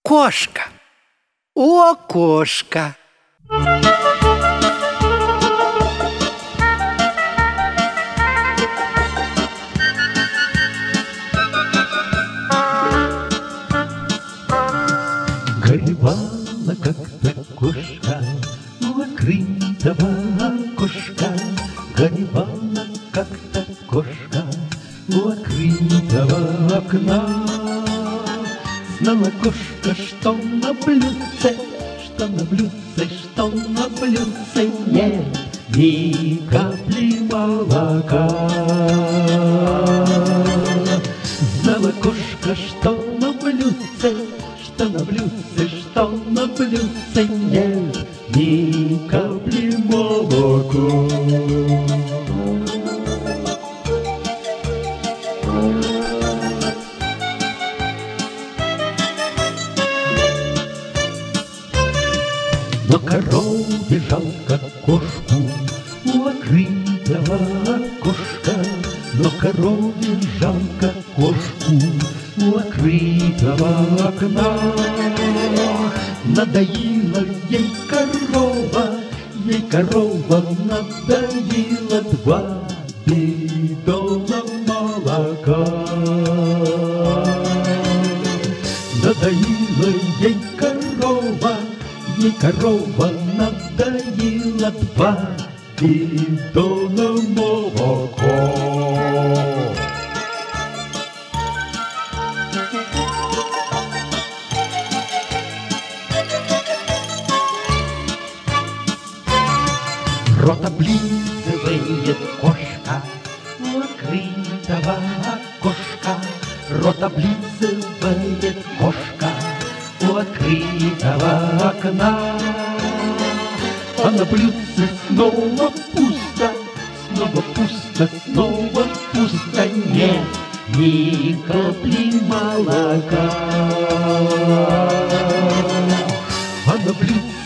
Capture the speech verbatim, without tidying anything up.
Кошка, о, кошка! Горевала как-то кошка у открытого окошка. Горевала как-то кошка у открытого окна. Знала кошка, что на блюдце, что на блюдце, что на блюдце нет ни капли молока. Знала кошка, что на блюдце, что на блюдце, что на блюдце нет ни капли молока. Но корове жалко кошку у открытого окошка. Но корове жалко кошку у открытого окна. Надоела ей корова, ей корова надоела два бидона молока. Надоела ей корова, ей корова надоела два бидона молока. Рот облизывает кошка у открытого окошка. Рот облизывает кошка у открытого окна. А на блюдце снова пусто, снова пусто, снова пусто, нет ни капли молока. А на блюдце